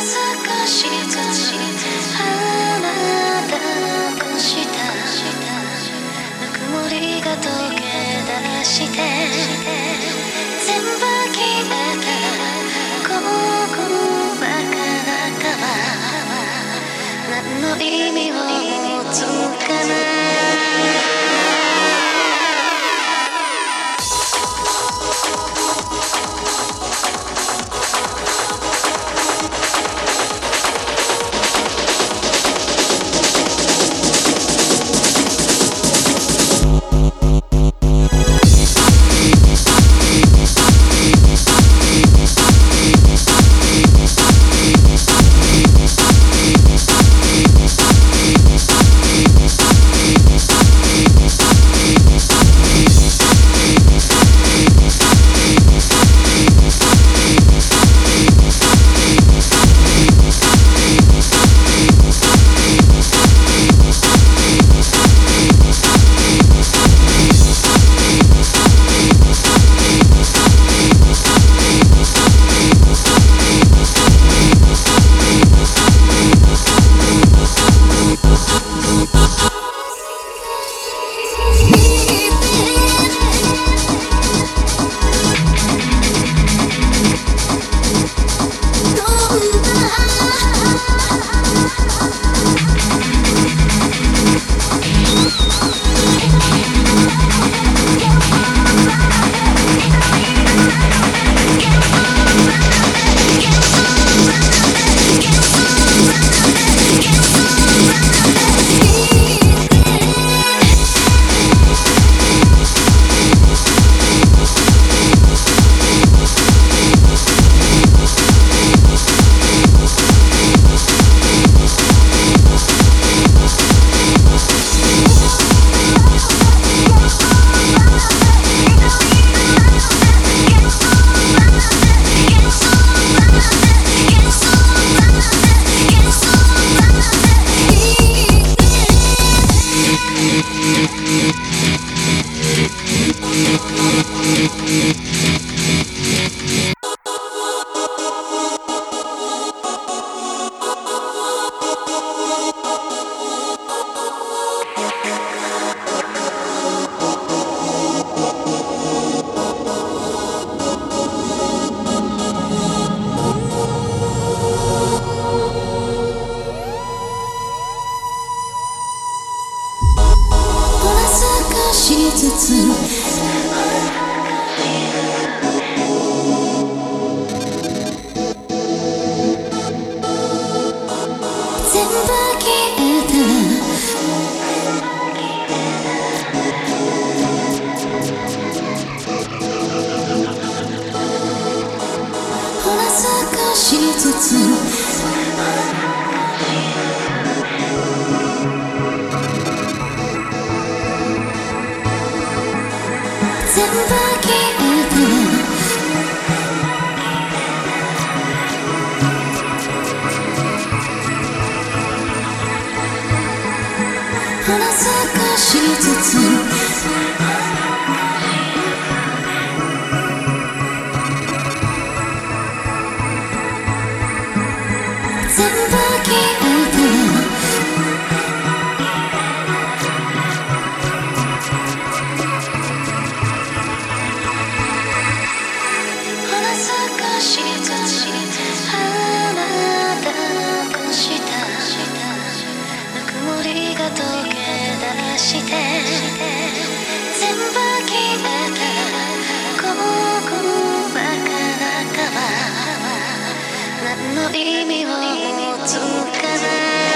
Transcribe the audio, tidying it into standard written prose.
少しずつあなたのしたぬくもりが溶け出して全部消えたここばか中は何の意味を持つかな。ずつ全部消えたほら少しずつ全部消えたほら少しずつ全部消えた少しずつあなたのしたぬくもりが溶け出して全部消えたここばか中は何の意味を持つかな。